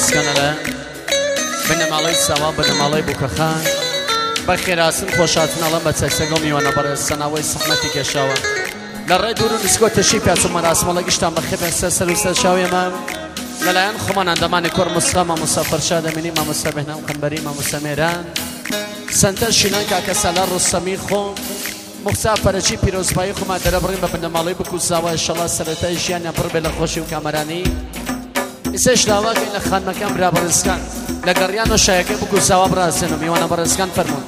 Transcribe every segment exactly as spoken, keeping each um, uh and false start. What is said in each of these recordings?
برسكنلا بنمالي سوا بنمالي بوكخان بخيراسن خوشاتنا الله بتسكسگو میوانه برای سناوی صحنتی کشاوه لرای دورو نسکو تشیف یا سومر اسمالا گشتم بخیر سر و سر شاوی ما للاین خمان اندمان کور مسلم مسافر شاده منی ما مسابهنام خنبری ما مسامران سنتر شینان که کسالار رسمی خو مسافر چی پیروز بای خو ما درباریم با بنمالی بکوزاوا انشالله سرتای جیان پر بلا خوشی و کامرانی ایسش دعوا که این خان مکان برابر اسکان لگریان و شایعه بکوزاوا براسنو میوانه براسکان فرمون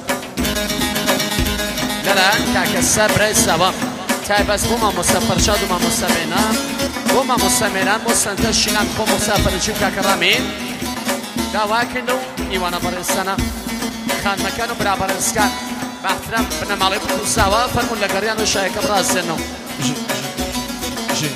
للاین که کسر برای سوام تای بس بوما مسافر شاد و ما مسابهنا بوما مسامران مسنتر شینان خو مسافر چی که کرامین دعوا کنو میوانه براسنا خان مکان برابر اسکان باحترام بنمالی بکوزاوا فرمون لگریان و شایعه براسنو جی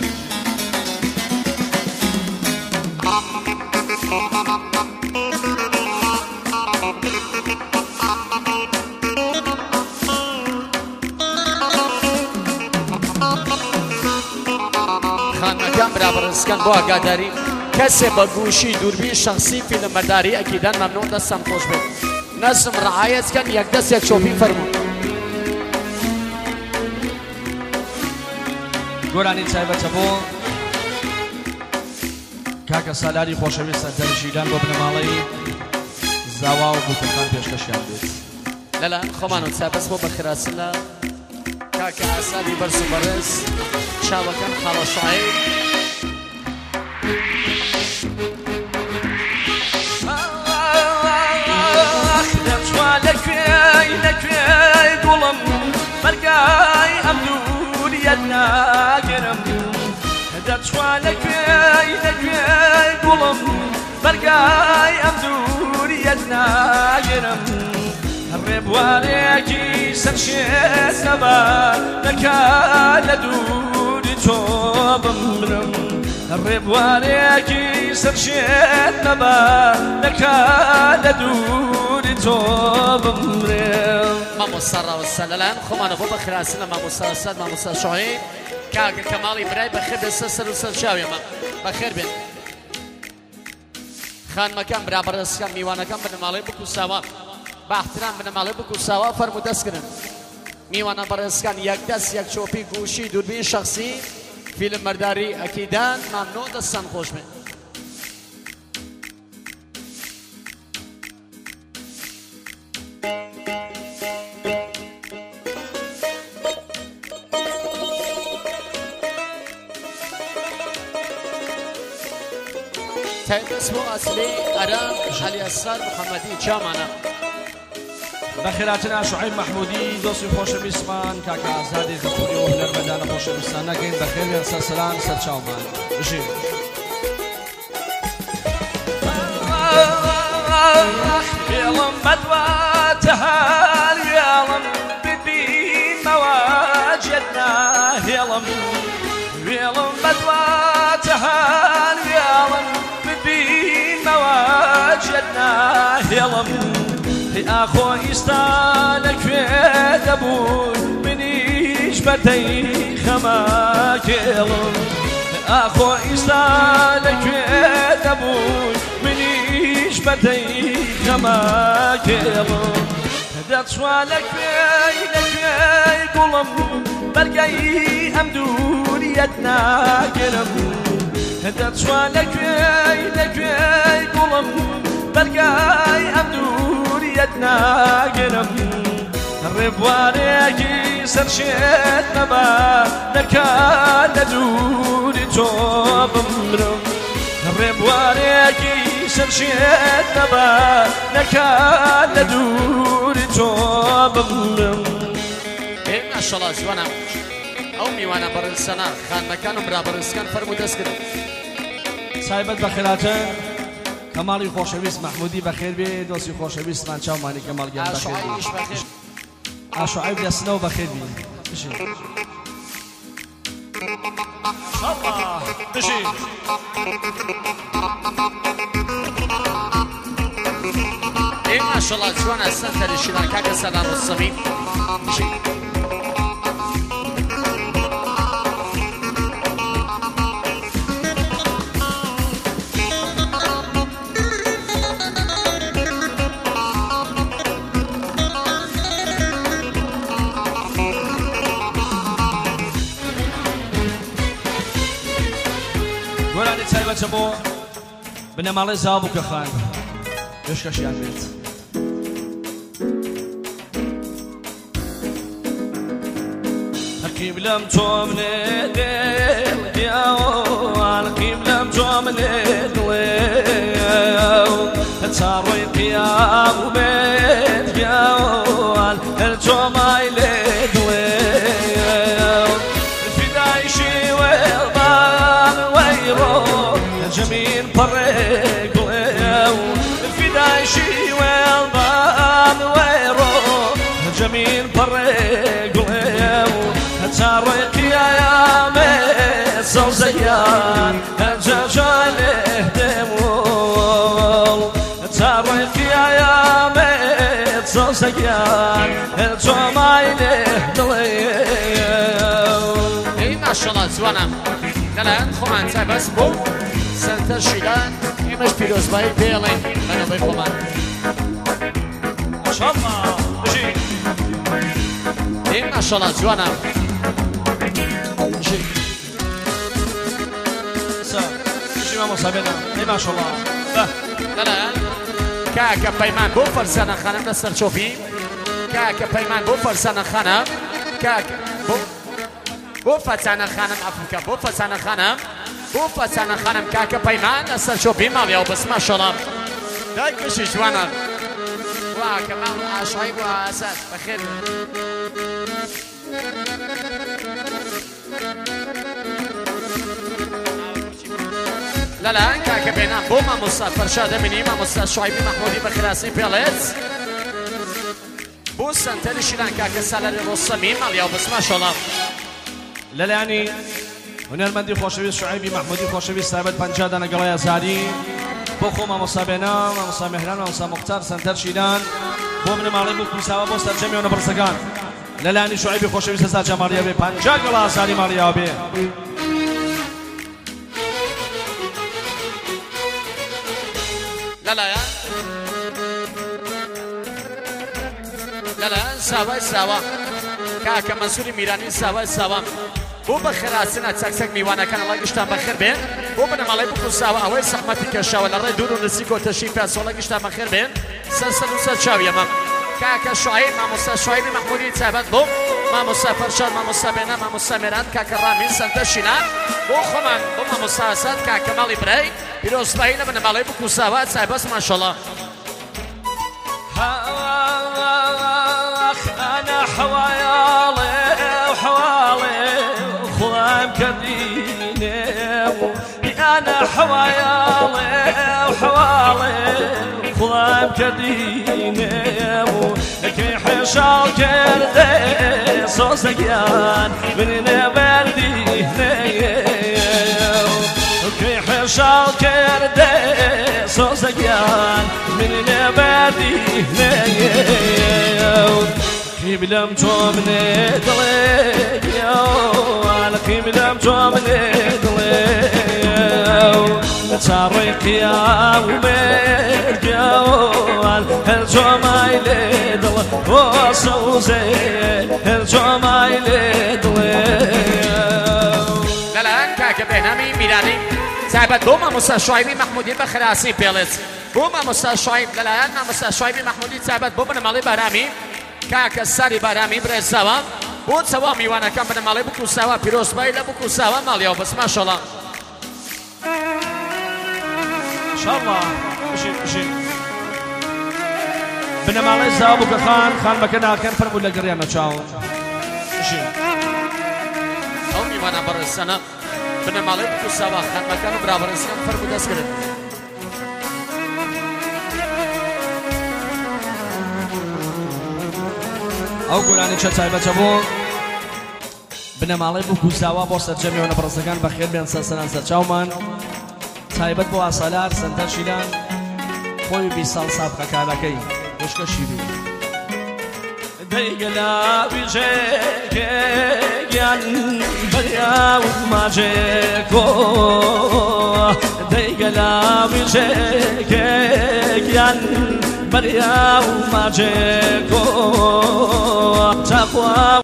خانمکان برابر اسکان با آگاداری کسی با گوشی دوربین شخصی فیلم برداری اکیدن ممنوع دستم خوش بید نظم رعایت کن یک دست یک شوپی فرمون گۆرانی تایبەتە بۆ کاکە سالاری خۆشەویستە دەرژیدان بۆ بنەماڵەی زاوا و بووکەکان پێشکەشیان بێت لەلا خۆمان و چابەس بۆ بەخراسن لە کاکە ئاسادی بەرز و بەرز چاوەکان خاڵە شاعیر دەچوا لەکوێی لەکوێی گوڵم بەرگای ئەم دووریەت ناگرم دەچوا لەکوێی لەکوێی گوڵم بەرگای ئەم دووریەت ناگرم ڕێبوارێکی سەرشێت نەبا نەکات لە دووری تۆ بمرم ڕێبوارێکی سەرشێت نەبا نەکات لە دووری تۆ بمرم مامۆستا ڕاوەستە لەلایەن خۆمانە بۆ بەخراسن لە مامۆستا ئەساد مامۆستا شوعیب کاکە کەماڵی برای بەخێر بێسە سەر و سەر چاوێمە بەخێر بێن خانمەکان برابر دەستکەن میوانەکان بنەماڵەی بکوساوە باحترام بنەماڵەی بکوساوە فەرموو دەستکردن میوانە بەڕێزەکان یەک دەست یەک چۆپی گوشی دووربین شەخسی فیلم بەرداری ئەکیدان ممنوع دەستان خۆش بێن تایبەت بۆ ئاسلەی ئەرام عەلی ئەسرار محەممەدی چامانە بەخێراتنا شوعیب مەحموودی دۆستی خۆشەویستمان کاکە ئازادی زەفوری و هونەرمەندانە خۆشەویستان نەگەین بەخێر سەر سەلام سەر چاومان بژین بێڵم بەدواتە هەر وێڵم ببینمەوە جێت ناهێڵم وێڵم بەدواتە هەر وێڵم ببینمەوە جێت ناهێڵم ئاخۆ ئیستا لەکوێ دەبوون منیش بەتەی خەماکێڵم ئاخۆ ئیستا لەکوێ دەبوون منیش بەتەی خەماکێڵم دەچوا لەکوێی لەکوێی گوڵم بەرگای ئەم دووریەت ناگرم دەچوا لەکوێی لەکوێی گوڵم بەرگای ئەم دووریەت ناگرم ڕێبوارێکی سەرشێت نەبا نەکات لە دووری تۆ بمرم ڕێبوارێکی سەرشێت نەبا نەکات لە دووری تۆ بمرم ئێ ماشەڵڵا جوانە ئەو میوانە بەڕێزسەنا خانمەکان و برابەڕێزەکان فەرموو دەستکردن تایبەت بەخێراتە کەماڵی خۆشەویست مەحموودی بەخێر بێ دۆستی خۆشەویستمان چاومانی کەماڵگیان بەخێر بێ ئاشوعیب دەستنەوە بەخێر بێ بژین بژین ئێ ماشەڵڵا جوانە سەنتەری شیران کاکە سەلام ڕستەمی بژین بۆ بنەماڵەی زاوا بووکە خان پێشکەشیان بێت حەقیم لەم تۆ منێ دڵ پیاوان حەقیم لەم تۆ منێ دڵێ هەتا ڕۆی قیامەت پیاوان هەر تۆ مای لێ دڵێ جميل بريق ويو الفداي شي والبان ويرو جميل بريق ويو تاريخ يا يامي زوزيان جاجاله دمول تاريخ يا يامي زوزيان جمايله دليو اي ما شاء الله زوانا الان خمان بس بو سنتر شیلان ایمش پیروزبایی بیلین منو بخوام ماشاءالله بجی این ماشاءالله جوانم بجی سا بجی ما مصابینا این ماشاءالله الان کاکا پیمان بو فرزانه خانم دستر چوفی کاکا پیمان بو فرزانه خانم کاکا بو بو فرزانه خانم افریقا بو فرزانه خانم بو فسانه خانم کاکە پەیمان لەسەر چۆپی ماڵیەوە بەس ماشەڵڵا دای کەشی جوانە وا کە ماڵ ئاشایی بۆ ئاساد بەخێر لەلایەن کاکە بێنام بۆ مامۆستا فەرشاد ئەمینی مامۆستا شوایبی مەحموودی بەخراسی پێڵێت بۆ سەنتەری شیلان کاکە سالاری ڕۆستەمی ماڵیەوە بەس ماشەڵڵا لەلایانی هونەرمەندی خۆشەویست شوعیبی مەحموودی خۆشەویست تایبەت پەنجا دانە گەڵای ئازادی بۆ خۆ مامۆستا بێنام مامۆستا مێهران مامۆستا موختار سەنتەر شیلان بۆ منەماڵەی بوو کویساوە بۆ سەرجەمیەوە نەبڕسەکان لەلایانی شوعیبی خۆشەویست هەزار جا ماڵیە بێ پەنجا گەڵا ئازادی ماڵیەوە بێ لەلایەن لەلایەن ساوای ساوا کاکە مەنسووری میرانی ساوای ساوا بۆ بە خێراسنە چەکچەک میوانەکان ئەڵای گشتان بەخێر بێن بۆ بنەماڵەی بکوساوە ئەوەی سەحمەتی کێشاوە لە ڕێی دوور و نزیک و تەشریف پێسۆڵە گشتان بەخێر بێن سەر سەر و سەر چاویەمە کاکە شوعیب مامۆستا شوعیبی مەحموودی تایبەت بۆ مامۆستا فەرشاد مامۆستا بێنام مامۆستا مێران کاکە ڕامین سەنتەر شیلان بۆ خۆمان بۆ مامۆستا ئاساد کاکە ماڵی برای پیرۆزبایی لە بنەماڵەی بکوساوە تایبەت ماشەڵڵا أنا حوايالي وحوالي خلام كديني أنا حوايالي وحوالي خلام كديني كي حشال كردي صوصيان من نبرديني كي حشال كردي صوصيان من نبرديني كيم لم تومني دليل يو على كيم لم تومني دليل تاريخ يا ومير جوال هل توماي لدل وصوزي هل توماي لدل لا لا كاكا بينامي ميراني تایبەت بۆ مامۆستا شوایبی مەحموودی بەخراسی پێڵێت بۆ مامۆستا شوایب لەلایەن مامۆستا شوایبی مەحموودی تایبەت بۆ بنەماڵەی بارامی کاکە ساری بارامی برێزەوە بۆ چەوا میوانەکان بنەماڵەی بکوساوە پیرۆزبایی لە بکوساوە ماڵیەوە بەس ماشەڵڵا ماشاءالله بژین بژین بنەماڵەی زاوا بووکە خان خانمەکە ناکەن فەرموو لە گەڕیانە چاو بژین ئەو میوانە بەڕێزانە بنەماڵەی بکوساوە خانمەکان و برابەڕێزەکان فەرموو دەستکردن ئەو گۆرانی چە تایبەتە بۆ بنەماڵەی بوو کوزاوە بۆ سەرجەمیەوە نەبڕەزەکان بەخێر بێن سەرسەران سەرچاومان تایبەت بۆ ئاسالار سەنتەر شیلان خۆی بیست ساڵ سابقەکانەکەی وشکەشی بی دەیگەلا ویژێکێکیان بەریاو ماجێکۆ دەیگەلا ویژێکێکیان بەریاو ماجێکۆ تاخوا